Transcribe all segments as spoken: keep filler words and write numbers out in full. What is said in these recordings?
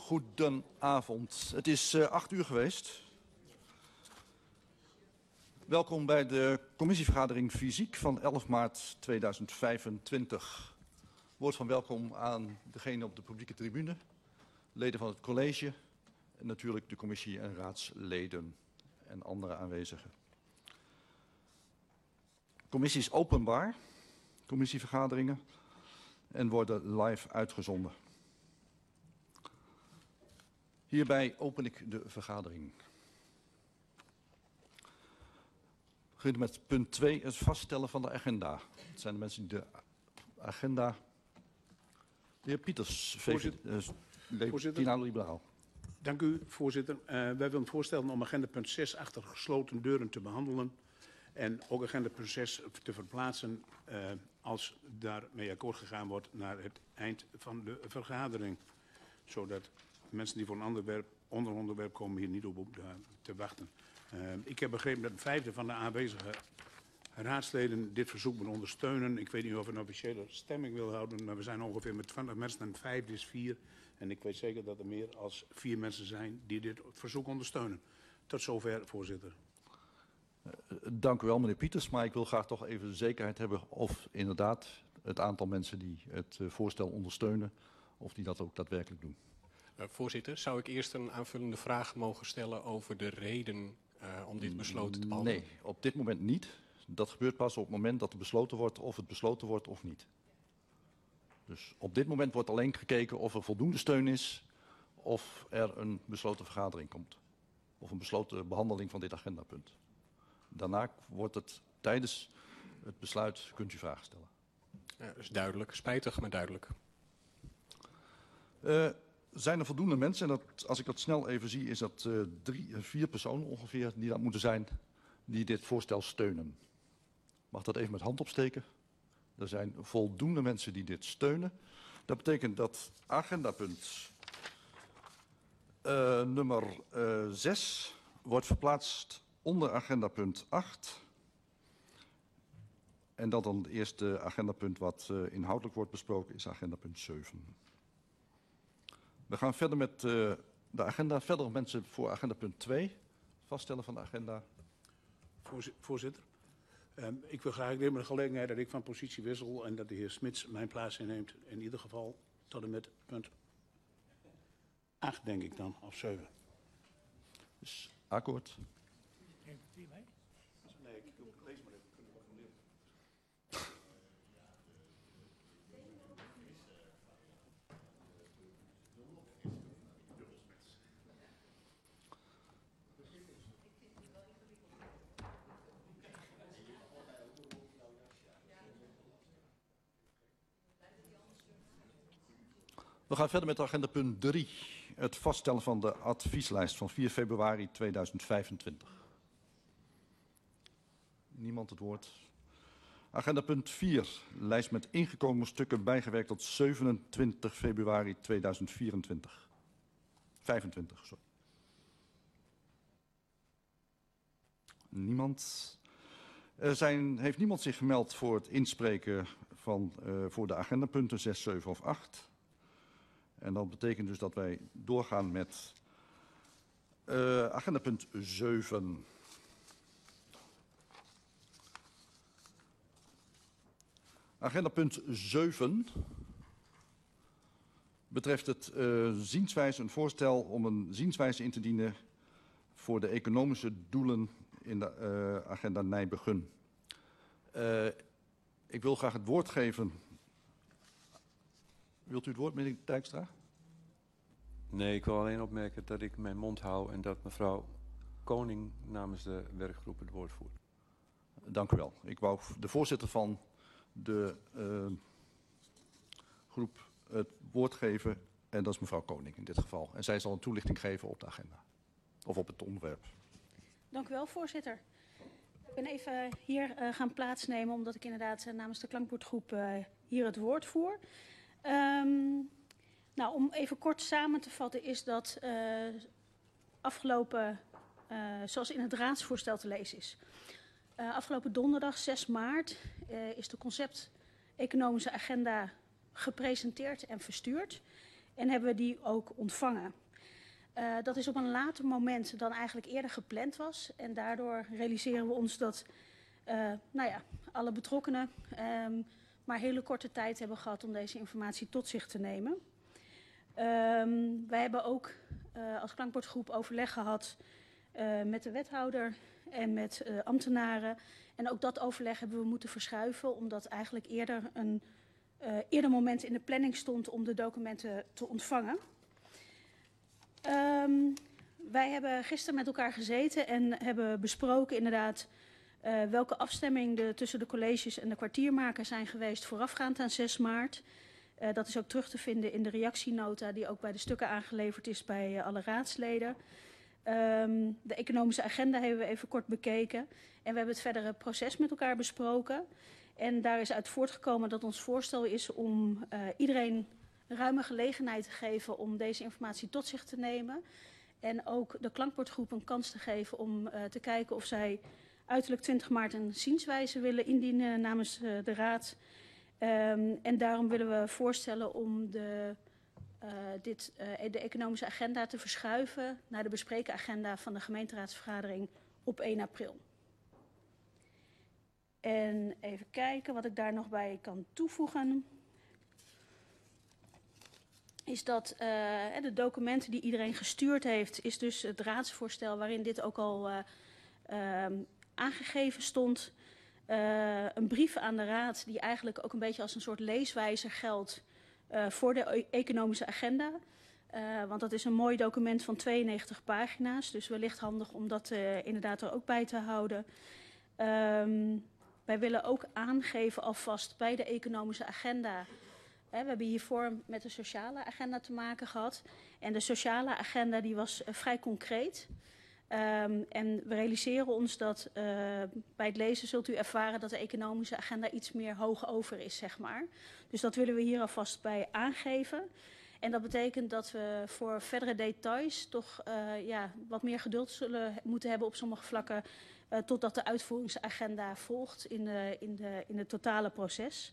Goedenavond. Het is uh, acht uur geweest. Welkom bij de commissievergadering fysiek van elf maart tweeduizend vijfentwintig. Woord van welkom aan degenen op de publieke tribune, leden van het college en natuurlijk de commissie- en raadsleden en andere aanwezigen. Commissie is openbaar, commissievergaderingen, en worden live uitgezonden. Hierbij open ik de vergadering. We beginnen met punt twee, het vaststellen van de agenda. Het zijn de mensen die de agenda... De heer Pieters, Voorzitter, Liberaal. Dank u, voorzitter. Uh, wij willen voorstellen om agenda punt zes achter gesloten deuren te behandelen. En ook agenda punt zes te verplaatsen uh, als daarmee akkoord gegaan wordt naar het eind van de vergadering. Zodat mensen die voor een ander onder onderwerp komen hier niet op, op uh, te wachten. Uh, ik heb begrepen dat een vijfde van de aanwezige raadsleden dit verzoek moet ondersteunen. Ik weet niet of we een officiële stemming wil houden, maar we zijn ongeveer met twintig mensen en een vijfde is vier. En ik weet zeker dat er meer dan vier mensen zijn die dit verzoek ondersteunen. Tot zover, voorzitter. Uh, dank u wel, meneer Pieters, maar ik wil graag toch even zekerheid hebben of inderdaad het aantal mensen die het uh, voorstel ondersteunen, of die dat ook daadwerkelijk doen. Uh, voorzitter, zou ik eerst een aanvullende vraag mogen stellen over de reden uh, om dit besloten te behandelen? Nee, op dit moment niet. Dat gebeurt pas op het moment dat er besloten wordt of het besloten wordt of niet. Dus op dit moment wordt alleen gekeken of er voldoende steun is of er een besloten vergadering komt. Of een besloten behandeling van dit agendapunt. Daarna wordt het tijdens het besluit, kunt u vragen stellen. Ja, dat is duidelijk. Spijtig, maar duidelijk. Uh, zijn er voldoende mensen, en dat, als ik dat snel even zie, is dat uh, drie, vier personen ongeveer die dat moeten zijn, die dit voorstel steunen. Mag dat even met hand opsteken? Er zijn voldoende mensen die dit steunen. Dat betekent dat agendapunt uh, nummer uh, zes wordt verplaatst onder agendapunt acht. En dat dan het eerste agendapunt wat uh, inhoudelijk wordt besproken is agendapunt zeven. We gaan verder met uh, de agenda. Verder mensen voor agendapunt twee. Vaststellen van de agenda. Voorzitter. Um, ik wil graag nemen de gelegenheid dat ik van positie wissel en dat de heer Smits mijn plaats inneemt. In ieder geval tot en met punt acht, denk ik dan, of zeven. Dus akkoord. Nee, ik lees maar even. Kunnen we wat van leren? We gaan verder met agenda punt drie. Het vaststellen van de advieslijst van vier februari tweeduizend vijfentwintig. Niemand het woord. Agenda punt vier. Lijst met ingekomen stukken bijgewerkt tot zevenentwintig februari tweeduizend vierentwintig. vijfentwintig, sorry. Niemand. Er zijn, heeft niemand zich gemeld voor het inspreken van, uh, voor de agendapunten zes, zeven of acht. En dat betekent dus dat wij doorgaan met uh, agendapunt zeven. Agendapunt zeven betreft het uh, zienswijze, een voorstel om een zienswijze in te dienen voor de economische doelen in de uh, agenda Nijbegun. Uh, ik wil graag het woord geven. Wilt u het woord, meneer Dijkstra? Nee, ik wil alleen opmerken dat ik mijn mond hou en dat mevrouw Koning namens de werkgroep het woord voert. Dank u wel. Ik wou de voorzitter van de uh, groep het woord geven en dat is mevrouw Koning in dit geval. En zij zal een toelichting geven op de agenda of op het onderwerp. Dank u wel, voorzitter. Ik ben even hier uh, gaan plaatsnemen omdat ik inderdaad uh, namens de klankbordgroep uh, hier het woord voer. Um, nou, om even kort samen te vatten is dat uh, afgelopen, uh, zoals in het raadsvoorstel te lezen is. Uh, afgelopen donderdag zes maart uh, is de concept economische agenda gepresenteerd en verstuurd. en hebben we die ook ontvangen. Uh, dat is op een later moment dan eigenlijk eerder gepland was. En daardoor realiseren we ons dat uh, nou ja, alle betrokkenen um, maar hele korte tijd hebben gehad om deze informatie tot zich te nemen. Um, wij hebben ook uh, als klankbordgroep overleg gehad uh, met de wethouder en met uh, ambtenaren. En ook dat overleg hebben we moeten verschuiven, omdat eigenlijk eerder een uh, eerder moment in de planning stond om de documenten te ontvangen. Um, wij hebben gisteren met elkaar gezeten en hebben besproken inderdaad uh, welke afstemming er tussen de colleges en de kwartiermakers zijn geweest voorafgaand aan zes maart. Uh, dat is ook terug te vinden in de reactienota die ook bij de stukken aangeleverd is bij uh, alle raadsleden. Um, de economische agenda hebben we even kort bekeken en we hebben het verdere proces met elkaar besproken. En daar is uit voortgekomen dat ons voorstel is om uh, iedereen ruime gelegenheid te geven om deze informatie tot zich te nemen. En ook de klankbordgroep een kans te geven om uh, te kijken of zij uiterlijk twintig maart een zienswijze willen indienen namens uh, de raad. Um, en daarom willen we voorstellen om de, uh, dit, uh, de economische agenda te verschuiven naar de bespreken agenda van de gemeenteraadsvergadering op één april. En even kijken wat ik daar nog bij kan toevoegen. Is dat uh, de documenten die iedereen gestuurd heeft, is dus het raadsvoorstel waarin dit ook al uh, uh, aangegeven stond. Uh, een brief aan de raad die eigenlijk ook een beetje als een soort leeswijzer geldt uh, voor de economische agenda. Uh, want dat is een mooi document van tweeënnegentig pagina's, dus wellicht handig om dat uh, inderdaad er ook bij te houden. Um, wij willen ook aangeven alvast bij de economische agenda. We hebben hiervoor met de sociale agenda te maken gehad. En de sociale agenda die was uh, vrij concreet. Um, en we realiseren ons dat uh, bij het lezen zult u ervaren dat de economische agenda iets meer hoog over is, zeg maar. Dus dat willen we hier alvast bij aangeven. En dat betekent dat we voor verdere details toch uh, ja, wat meer geduld zullen moeten hebben op sommige vlakken. Uh, totdat de uitvoeringsagenda volgt in, de, in, de, in het totale proces.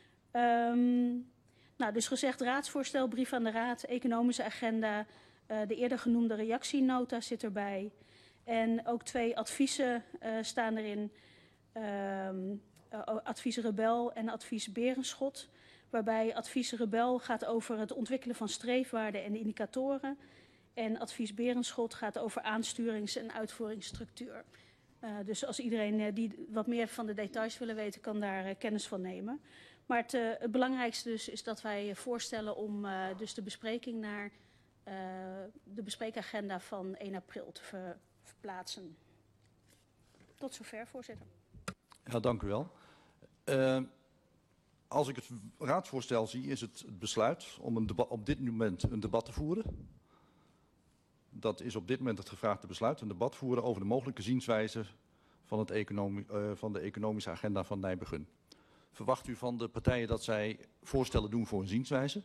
Um, Nou, dus gezegd raadsvoorstel, brief aan de raad, economische agenda, uh, de eerder genoemde reactienota zit erbij. En ook twee adviezen uh, staan erin, um, uh, advies Rebel en advies Berenschot. Waarbij advies Rebel gaat over het ontwikkelen van streefwaarden en indicatoren. En advies Berenschot gaat over aansturings- en uitvoeringsstructuur. Uh, dus als iedereen uh, die wat meer van de details willen weten, kan daar uh, kennis van nemen. Maar het, uh, het belangrijkste dus is dat wij voorstellen om uh, dus de bespreking naar uh, de bespreekagenda van één april te ver, verplaatsen. Tot zover, voorzitter. Ja, dank u wel. Uh, als ik het raadsvoorstel zie, is het het besluit om een debat, op dit moment een debat te voeren. Dat is op dit moment het gevraagde besluit, een debat voeren over de mogelijke zienswijze van, het economie, uh, van de economische agenda van Nijbegun. Verwacht u van de partijen dat zij voorstellen doen voor een zienswijze?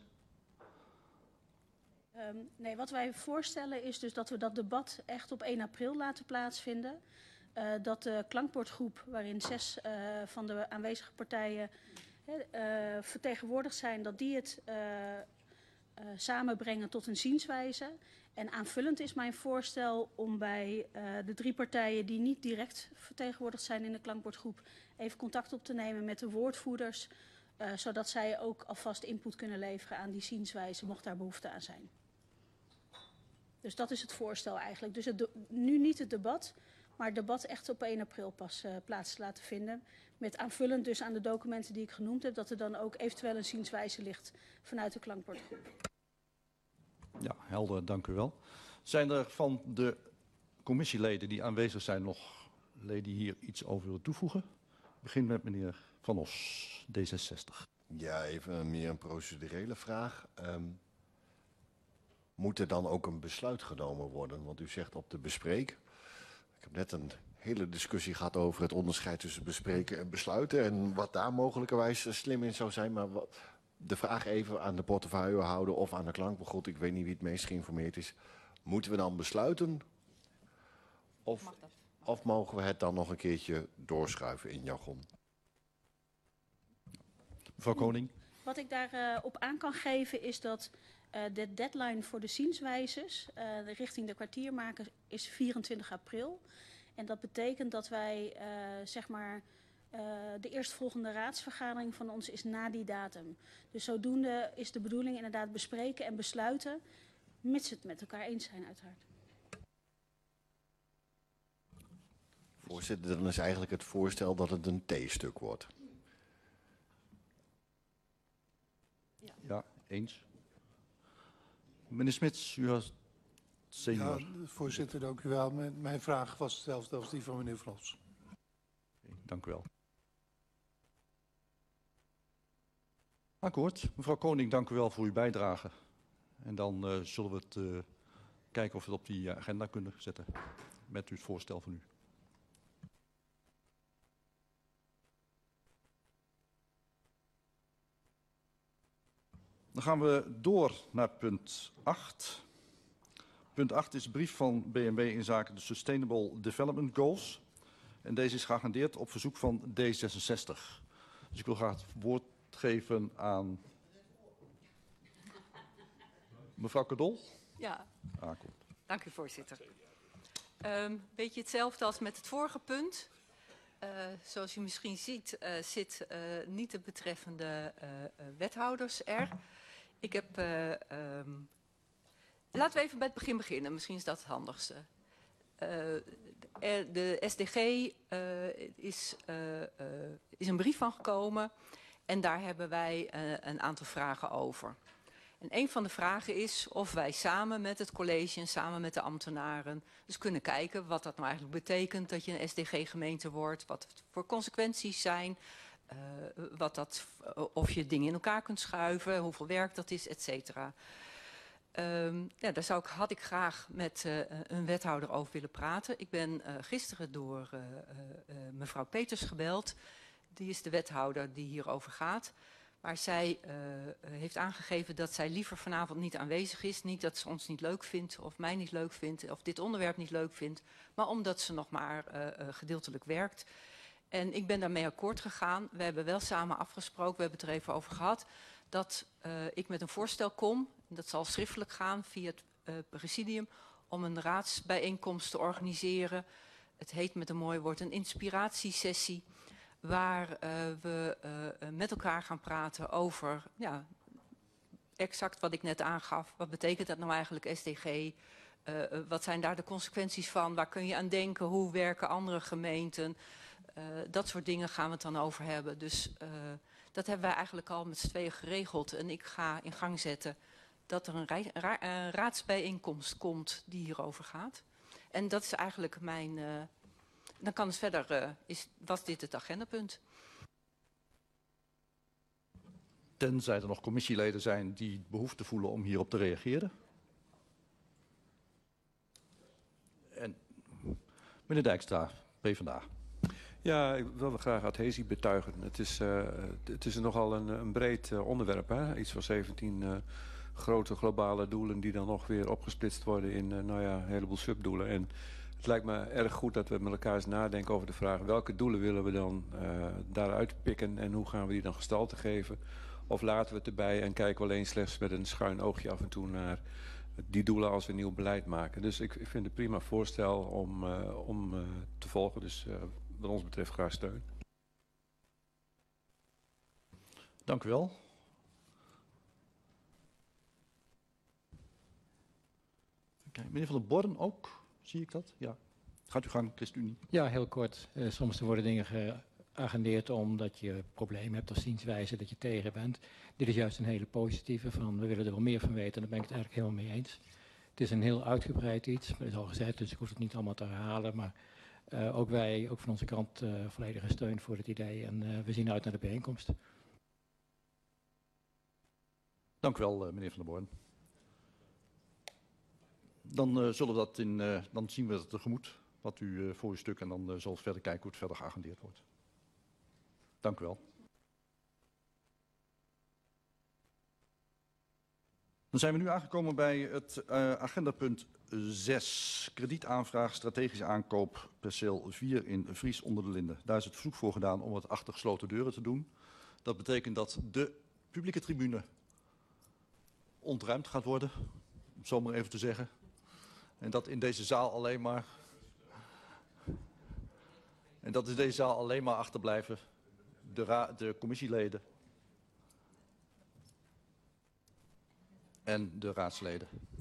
Um, nee, wat wij voorstellen is dus dat we dat debat echt op één april laten plaatsvinden. Uh, dat de klankbordgroep, waarin zes uh, van de aanwezige partijen uh, vertegenwoordigd zijn, dat die het uh, uh, samenbrengen tot een zienswijze. En aanvullend is mijn voorstel om bij uh, de drie partijen die niet direct vertegenwoordigd zijn in de klankbordgroep even contact op te nemen met de woordvoerders, uh, zodat zij ook alvast input kunnen leveren aan die zienswijze, mocht daar behoefte aan zijn. Dus dat is het voorstel eigenlijk. Dus het nu niet het debat, maar het debat echt op één april pas uh, plaats te laten vinden. Met aanvullend dus aan de documenten die ik genoemd heb, dat er dan ook eventueel een zienswijze ligt vanuit de klankbordgroep. Ja, helder, dank u wel. Zijn er van de commissieleden die aanwezig zijn nog leden die hier iets over willen toevoegen? Ik begin met meneer Van Os, D zesenzestig. Ja, even meer een procedurele vraag. Um, moet er dan ook een besluit genomen worden? Want u zegt op de bespreek. Ik heb net een hele discussie gehad over het onderscheid tussen bespreken en besluiten. En wat daar mogelijkerwijs slim in zou zijn. Maar wat, de vraag even aan de portefeuillehouder of aan de klankbordgroep. Ik weet niet wie het meest geïnformeerd is. Moeten we dan besluiten? Of, of mogen we het dan nog een keertje doorschuiven in jargon? Mevrouw Koning. Wat ik daarop uh, aan kan geven is dat Uh, de deadline voor de zienswijzes uh, richting de kwartiermaker is vierentwintig april. En dat betekent dat wij, uh, zeg maar, uh, de eerstvolgende raadsvergadering van ons is na die datum. Dus zodoende is de bedoeling inderdaad bespreken en besluiten, mits het met elkaar eens zijn uiteraard. Voorzitter, dan is eigenlijk het voorstel dat het een T-stuk wordt. Ja, ja eens. Meneer Smits, u was senior. Ja, voorzitter, dank u wel. Mijn, mijn vraag was hetzelfde als die van meneer Vlos. Okay, dank u wel. Akkoord. Mevrouw Koning, dank u wel voor uw bijdrage. En dan uh, zullen we het uh, kijken of we het op die agenda kunnen zetten met uw voorstel van u. Dan gaan we door naar punt acht. Punt acht is de brief van B N W in zaken de Sustainable Development Goals. En deze is geagendeerd op verzoek van D zesenzestig. Dus ik wil graag het woord geven aan mevrouw Kadol. Ja, Ah, kom. dank u voorzitter. Um, beetje hetzelfde als met het vorige punt. Uh, zoals u misschien ziet, uh, zit uh, niet de betreffende uh, uh, wethouders er. Ik heb, uh, um, laten we even bij het begin beginnen, misschien is dat het handigste. Uh, de S D G uh, is, uh, uh, is een brief van gekomen en daar hebben wij uh, een aantal vragen over. En een van de vragen is of wij samen met het college en samen met de ambtenaren dus kunnen kijken wat dat nou eigenlijk betekent dat je een S D G-gemeente wordt, wat het voor consequenties zijn, uh, wat dat, of je dingen in elkaar kunt schuiven, hoeveel werk dat is, et cetera. Um, ja, daar zou ik, had ik graag met uh, een wethouder over willen praten. Ik ben uh, gisteren door uh, uh, mevrouw Peters gebeld. Die is de wethouder die hierover gaat. Maar zij uh, heeft aangegeven dat zij liever vanavond niet aanwezig is. Niet dat ze ons niet leuk vindt of mij niet leuk vindt of dit onderwerp niet leuk vindt. Maar omdat ze nog maar uh, uh, gedeeltelijk werkt. En ik ben daarmee akkoord gegaan. We hebben wel samen afgesproken, we hebben het er even over gehad, dat uh, ik met een voorstel kom. Dat zal schriftelijk gaan via het uh, presidium om een raadsbijeenkomst te organiseren. Het heet met een mooi woord een inspiratiesessie. Waar uh, we uh, met elkaar gaan praten over ja, exact wat ik net aangaf. Wat betekent dat nou eigenlijk S D G? Uh, wat zijn daar de consequenties van? Waar kun je aan denken? Hoe werken andere gemeenten? Uh, dat soort dingen gaan we het dan over hebben. Dus uh, dat hebben wij eigenlijk al met z'n tweeën geregeld. En ik ga in gang zetten dat er een, ra ra een raadsbijeenkomst komt die hierover gaat. En dat is eigenlijk mijn... Uh, dan kan het verder, uh, is, was dit het agendapunt. Tenzij er nog commissieleden zijn die behoefte voelen om hierop te reageren. En meneer Dijkstra, PvdA. Ja, ik wilde graag adhesie betuigen. Het is, uh, het is nogal een, een breed uh, onderwerp. Hè? Iets van zeventien uh, grote globale doelen die dan nog weer opgesplitst worden in uh, nou ja, een heleboel subdoelen. En het lijkt me erg goed dat we met elkaar eens nadenken over de vraag welke doelen willen we dan uh, daaruit pikken en hoe gaan we die dan gestalte geven. Of laten we het erbij en kijken we alleen slechts met een schuin oogje af en toe naar die doelen als we nieuw beleid maken. Dus ik, ik vind het een prima voorstel om, uh, om uh, te volgen. Dus uh, wat ons betreft graag steun. Dank u wel. Kijk, meneer Van der Born ook, zie ik dat? Ja. Gaat u gang, ChristenUnie. Ja, heel kort. Uh, soms worden dingen geagendeerd omdat je problemen hebt of zienswijze dat je tegen bent. Dit is juist een hele positieve van we willen er wel meer van weten en daar ben ik het eigenlijk helemaal mee eens. Het is een heel uitgebreid iets, maar dat is al gezegd, dus ik hoef het niet allemaal te herhalen. Maar uh, ook wij, ook van onze kant, uh, volledige steun voor het idee en uh, we zien uit naar de bijeenkomst. Dank u wel, uh, meneer Van der Born. Dan, uh, zullen we dat in, uh, dan zien we dat tegemoet, wat u uh, voor uw stuk, en dan uh, zal het verder kijken hoe het verder geagendeerd wordt. Dank u wel. Dan zijn we nu aangekomen bij het uh, agendapunt zes. Kredietaanvraag strategische aankoop perceel vier in Vries onder de Linden. Daar is het verzoek voor gedaan om het achter gesloten deuren te doen. Dat betekent dat de publieke tribune ontruimd gaat worden, om het zo maar even te zeggen. En dat in deze zaal alleen maar... En dat in deze zaal alleen maar achterblijven de, ra de commissieleden en de raadsleden.